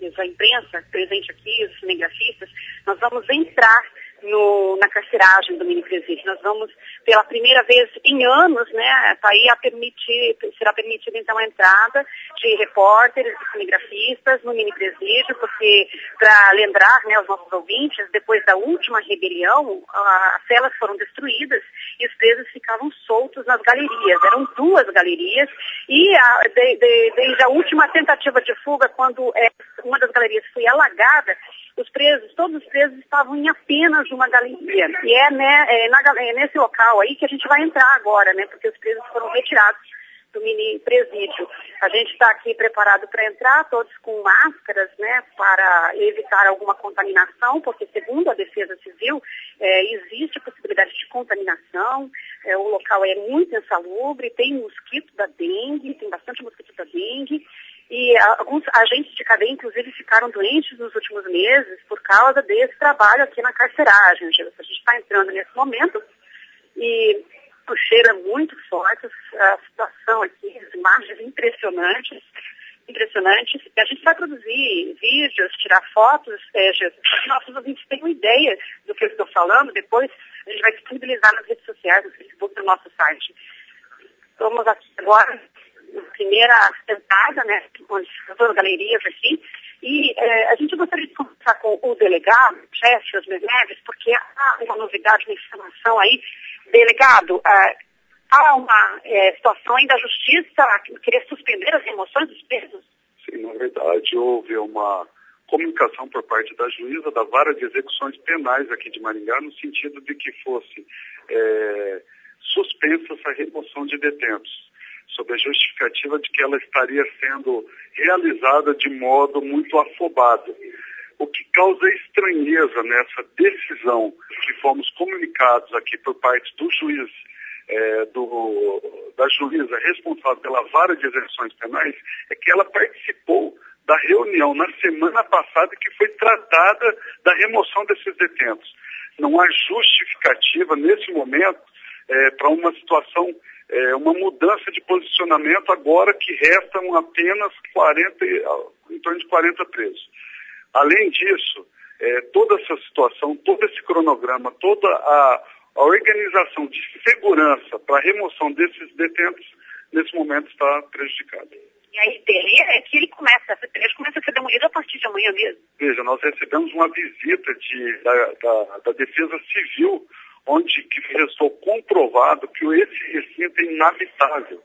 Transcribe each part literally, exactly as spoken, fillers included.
amigos, a imprensa presente aqui, os cinegrafistas, nós vamos entrar no, na carceragem do mini presídio. Nós vamos, pela primeira vez em anos, né, tá aí a permitir, será permitida então a entrada de repórteres, de cinegrafistas no mini presídio, porque, para lembrar, né, os nossos ouvintes, depois da última rebelião, as celas foram destruídas e os presos ficavam soltos nas galerias. Eram duas galerias e a, de, de, desde a última tentativa de fuga, quando é, uma das galerias foi alagada, os presos, todos os presos estavam em apenas uma galeria. E é, né, é, na, é nesse local aí que a gente vai entrar agora, né, porque os presos foram retirados do mini presídio. A gente está aqui preparado para entrar, todos com máscaras, né, para evitar alguma contaminação, porque segundo a Defesa Civil, é, existe a possibilidade de contaminação, é, o local é muito insalubre, tem mosquito da dengue, tem bastante mosquito da dengue, e alguns agentes de cadeia, inclusive, ficaram doentes nos últimos meses por causa desse trabalho aqui na carceragem. A gente está entrando nesse momento e o cheiro é muito forte, a situação aqui, as imagens impressionantes, impressionantes. E a gente vai produzir vídeos, tirar fotos, seja, para que nossos ouvintes tenham ideia do que eu estou falando. Depois a gente vai disponibilizar nas redes sociais, no Facebook, no nosso site. Estamos aqui agora, na primeira sentada, né, onde as galerias aqui, e é, a gente gostaria de conversar com o delegado, o chefe, Osmer Neves, porque há uma novidade, uma informação aí. Delegado, é, há uma é, situação aí da justiça que querer suspender as remoções dos presos? Sim, na verdade, houve uma comunicação por parte da juíza da Vara de Execuções Penais aqui de Maringá, no sentido de que fosse é, suspensa essa remoção de detentos, sob a justificativa de que ela estaria sendo realizada de modo muito afobado. O que causa estranheza nessa decisão que fomos comunicados aqui por parte do juiz, é, do, da juíza responsável pela Vara de Execuções Penais, é que ela participou da reunião na semana passada que foi tratada da remoção desses detentos. Não há justificativa nesse momento é, para uma situação, é, uma mudança de posicionamento agora que restam apenas quarenta, em torno de quarenta presos. Além disso, é, toda essa situação, todo esse cronograma, toda a, a organização de segurança para a remoção desses detentos, nesse momento está prejudicada. E a ideia é que ele começa, essa igreja começa a ser demolida a partir de amanhã mesmo. Veja, nós recebemos uma visita de, da, da, da Defesa Civil, onde que restou comprovado que esse recinto é inabitável.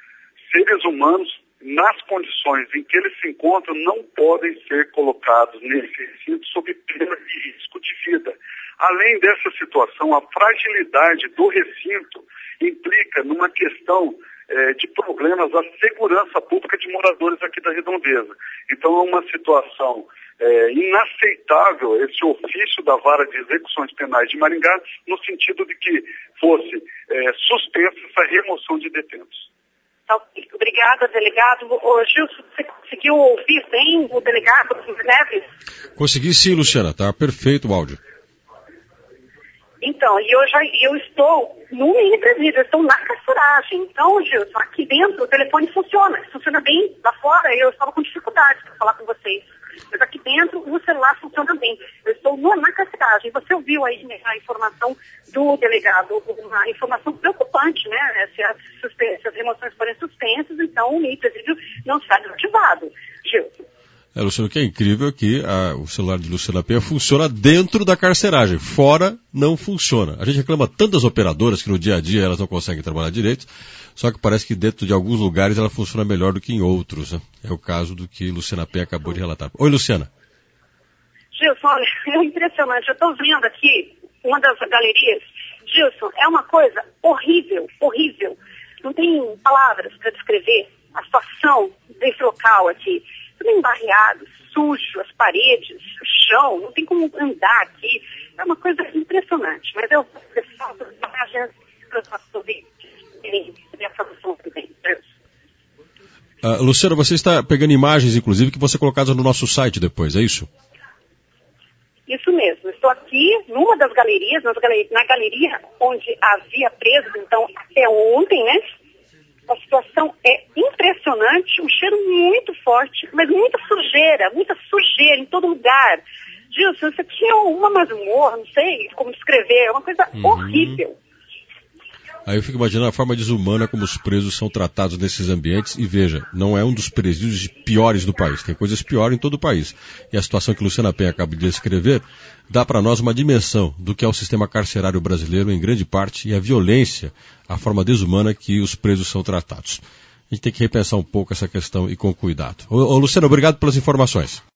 Seres humanos, nas condições em que eles se encontram, não podem ser colocados nesse recinto sob pena de risco de vida. Além dessa situação, a fragilidade do recinto implica numa questão eh, de problemas à segurança pública de moradores aqui da Redondeza. Então é uma situação eh, inaceitável esse ofício da Vara de Execuções Penais de Maringá, no sentido de que fosse eh, suspensa essa remoção de detentos. Obrigada, delegado. Ô, Gilson, você conseguiu ouvir bem o delegado Neves? Consegui sim, Luciana. Está perfeito o áudio. Então, e eu, já, eu estou no mini presídio, eu estou na carceragem. Então, Gilson, aqui dentro o telefone funciona. Funciona bem. Lá fora eu estava com dificuldade para falar com vocês. Mas aqui dentro o celular funciona bem. Eu estou no, na carceragem. Você ouviu aí, né, a informação do delegado, uma informação preocupante, né? Se as, se as remoções forem suspensas, então o mini presídio não está desativado. Gilson. É, Luciano, o que é incrível é que a, o celular de Luciana Penha funciona dentro da carceragem, fora não funciona. A gente reclama tantas operadoras que no dia a dia elas não conseguem trabalhar direito, só que parece que dentro de alguns lugares ela funciona melhor do que em outros, né? É o caso do que Luciana Penha acabou de relatar. Oi, Luciana. Gilson, olha, é impressionante. Eu estou vendo aqui uma das galerias. Gilson, é uma coisa horrível, horrível. Não tem palavras para descrever a situação desse local aqui. Tudo embarreado, sujo, as paredes, o chão, não tem como andar aqui. É uma coisa impressionante. Mas eu vou deixar as imagens para os nossos ouvintes terem essa noção também. Uh, Luciana, você está pegando imagens, inclusive, que vão ser colocadas no nosso site depois, é isso? Isso mesmo. Estou aqui numa das galerias, nas galer- na galeria onde havia presos, então, até ontem, né? A situação é impressionante, um cheiro muito forte, mas muita sujeira, muita sujeira em todo lugar. Gilson, você tinha uma masmorra, não sei como descrever, é uma coisa uhum. horrível. Aí eu fico imaginando a forma desumana como os presos são tratados nesses ambientes, e veja, não é um dos presídios piores do país, tem coisas piores em todo o país. E a situação que Luciana Penha acaba de descrever dá para nós uma dimensão do que é o sistema carcerário brasileiro em grande parte, e a violência, a forma desumana que os presos são tratados. A gente tem que repensar um pouco essa questão e com cuidado. Ô, ô Luciana, obrigado pelas informações.